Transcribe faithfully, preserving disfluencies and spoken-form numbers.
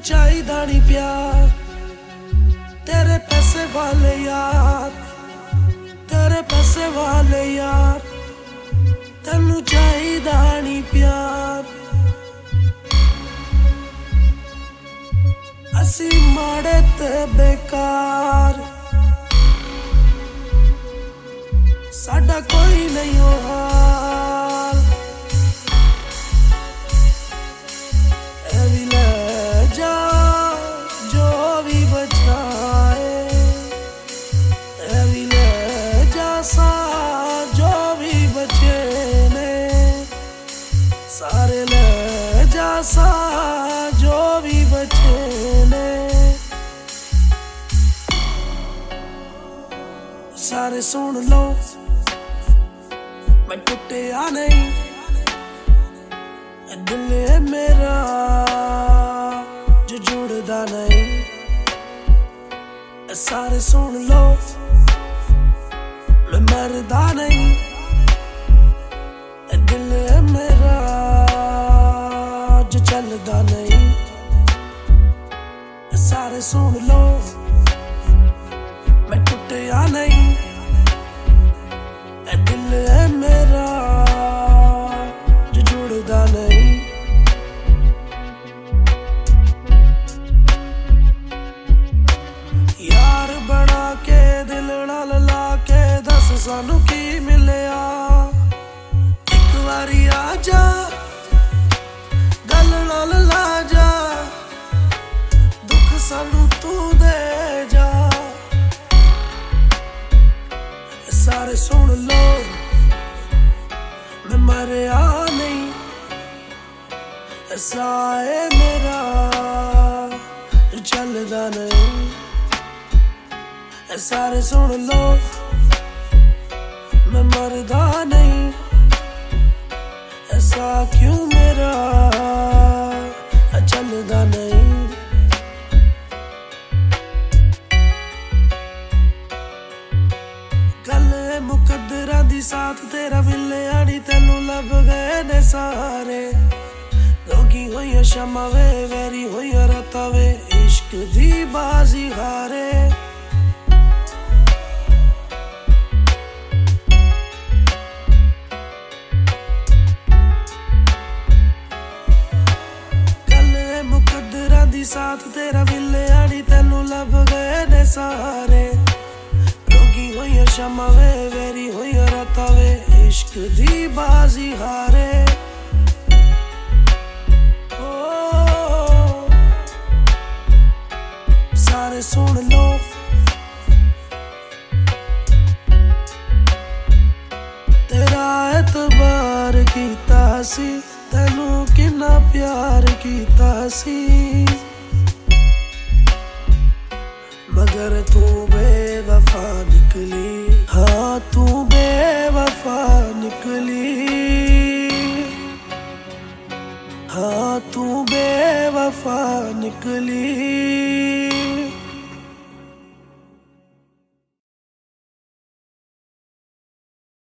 चाहिदा नहीं प्यार तेरे पैसे वाले यार, तेरे पैसे वाले यार, तेनू चाहिदा नहीं प्यार। असी माड़े ते बेकार, साडा कोई नहीं हो हाल। ए भी ले जा जो भी बचाए, ए भी ले जा सा जो भी बचे ने, सारे ले जा सा जो भी बचे ने। सारे सुन लो मैं टुटिया नहीं, दिल है मेरा जो जुड़दा नहीं। सारे सुन लो मैं मरदा नहीं, दिल है मेरा जो चलदा नहीं। सारे सुन लो मैं टुटिया नहीं, दिल है मेरा जो जुड़दा नहीं। यार बना के दिल नाल ला के दस सानू की मिलिया, एक बारी आ जा गल नाल ला जा, दुख सानू तू दे जा। सारे सुन लो मैं मरिया नहीं, ऐसा है मेरा जो चलदा नहीं। सारे सुन लो मैं मरदा नहीं, ऐसा क्यों मेरा चलदा नहीं। मुकद्दरा दी साथ तेरा मिलिया नी, तेनू लब गए ने सारे। दोगी होइया शमा वे वेरी होइया राता वे, इश्क दी बाजी हारे। गल मुकद्दरा दी साथ तेरा मिलिया नी, तेनू लब गए ने सारे। होइया शमा वे वेरी होइया राता वे, इश्क दी बाजी हारे। ओ सारे सुन लो तेरा एतबार कीता सी, तेनू किन्ना प्यार कीता सी, मगर तू बेवफा निकली। हाँ तू बेवफा निकली, हाँ तू बेवफा निकली।